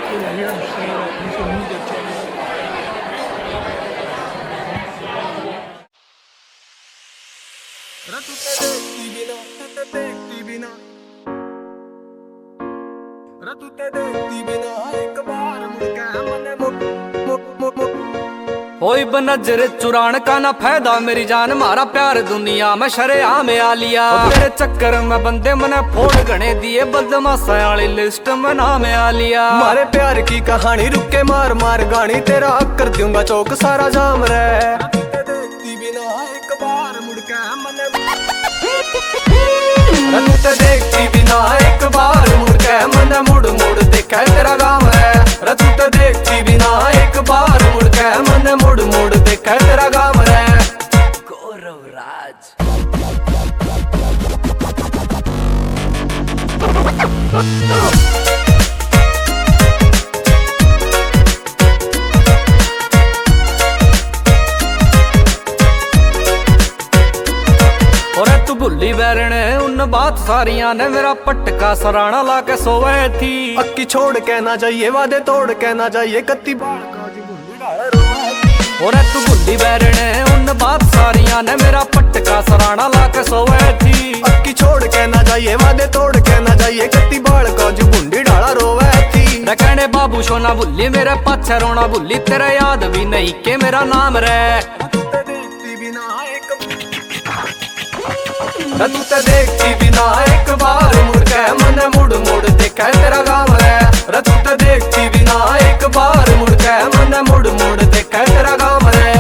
people here and say that you should move their channel. होई बनजर चुरान का ना फायदा मेरी जान मारा प्यार दुनिया में शरेआम आ लिया। तेरे चक्कर में बंदे मने फोड़ गणे दिए बदमाशा वाली लिस्ट में नाम आ लिया। मारे प्यार की कहानी रुके मार मार गानी तेरा कर दूंगा चौक सारा जाम रे। देखती बिना एक बार मुड़ के मन मुड़ मुड़ देखा तेरा गाँव है। रतुत देखती बिना एक बार मुड़ के मन मुड़ मुड़ देखा तेरा गाँव है। गौरव राज भुल्ली बैरने उन बात सारिया ने मेरा पटका सराना ला के सोवे थी। अक्की छोड़ के ना जाइए वादे तोड़ के ना जाइए कत्ती बाल और तू भुल्ली बैरने उन बात सारिया ने मेरा पटका सराना ला के सोवे थी। अक्की छोड़ के ना जाइए वादे तोड़ के ना जाइए कत्ती बाल का जो बुंडी डाला रोवे थी। कहने बाबू सोना भुल्ली मेरे पाछे रोना भुल्ली तेरा याद भी नहीं के मेरा नाम रे। तू तो देखती बिना एक बार मुड़ के मन मुड़ मुड़ देखा तेरा गाँव है। तू तो देखती बिना एक बार मुड़ के मन मुड़ मुड़ देखा तेरा गाँव है।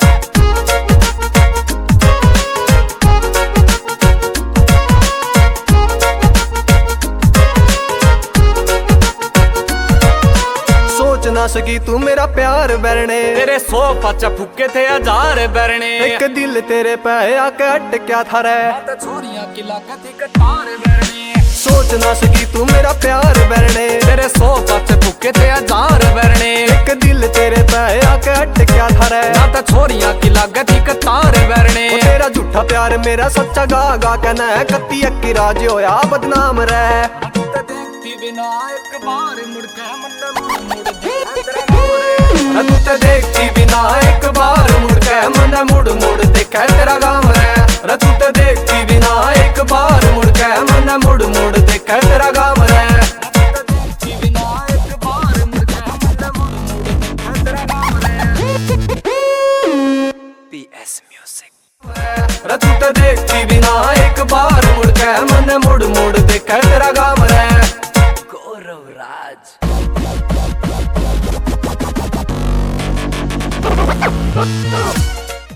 सोच ना सकी तू मेरा प्यार बैरने तेरे 100 पाचा फुके थे 1000 बैरने। एक दिल तेरे पे आके अट क्या था रे। छोरियां की लागत थी कटार बैरने। सोच ना सकी तू मेरा प्यार बैरने तेरे 100 पाचे फुके थे 1000 बैरने। एक दिल तेरे पे आके अट क्या था रे। ना छोरियां की लागत थी कटार बैरने। तेरा झूठा प्यार मेरा सच्चा गा गा कहना है कत्ती अक्की राज होया बदनाम रे। बिना एक बार मुड़ के मन तू तो देखती बिना एक बार मुड़ के मन मुड़ मुड़ देखा तेरा गाँव है। तू तो देखती बिना एक बार मुड़ के मन मुड़ मुड़ देखा तेरा गाँव है। PS Music। तू तो देखती बिना एक बार मुड़ के मन मुड़ मुड़ देखा तेरा गाँव है। गौरव राज